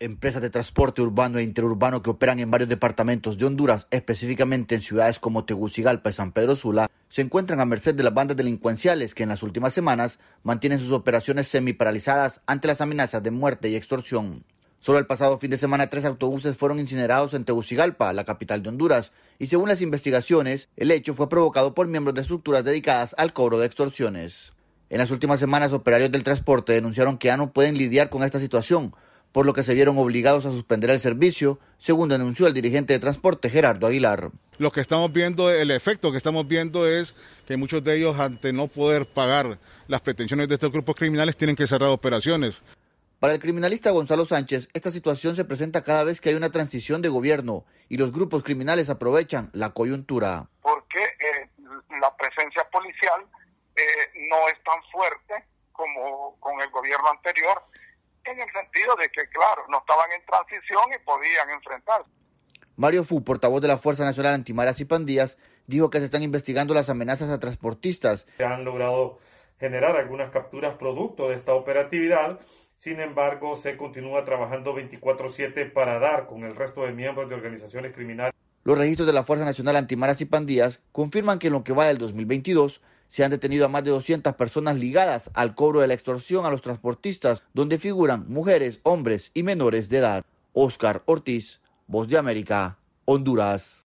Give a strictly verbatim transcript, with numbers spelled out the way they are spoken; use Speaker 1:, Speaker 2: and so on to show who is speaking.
Speaker 1: Empresas de transporte urbano e interurbano que operan en varios departamentos de Honduras, específicamente en ciudades como Tegucigalpa y San Pedro Sula, se encuentran a merced de las bandas delincuenciales que en las últimas semanas mantienen sus operaciones semi-paralizadas ante las amenazas de muerte y extorsión. Solo el pasado fin de semana tres autobuses fueron incinerados en Tegucigalpa, la capital de Honduras, y según las investigaciones, el hecho fue provocado por miembros de estructuras dedicadas al cobro de extorsiones. En las últimas semanas, operarios del transporte denunciaron que ya no pueden lidiar con esta situación, por lo que se vieron obligados a suspender el servicio, según denunció el dirigente de transporte Gerardo Aguilar.
Speaker 2: Lo que estamos viendo, el efecto que estamos viendo es que muchos de ellos, ante no poder pagar las pretensiones de estos grupos criminales, tienen que cerrar operaciones.
Speaker 1: Para el criminalista Gonzalo Sánchez, esta situación se presenta cada vez que hay una transición de gobierno y los grupos criminales aprovechan la coyuntura.
Speaker 3: Porque eh, la presencia policial eh, no es tan fuerte como con el gobierno anterior, en el sentido de que, claro, no estaban en transición y podían enfrentarse.
Speaker 1: Mario Fu, portavoz de la Fuerza Nacional Antimaras y Pandillas, dijo que se están investigando las amenazas a transportistas.
Speaker 4: Se han logrado generar algunas capturas producto de esta operatividad, sin embargo, se continúa trabajando veinticuatro siete para dar con el resto de miembros de organizaciones criminales.
Speaker 1: Los registros de la Fuerza Nacional Antimaras y Pandillas confirman que en lo que va del dos mil veintidós, se han detenido a más de doscientas personas ligadas al cobro de la extorsión a los transportistas, donde figuran mujeres, hombres y menores de edad. Óscar Ortiz, Voz de América, Honduras.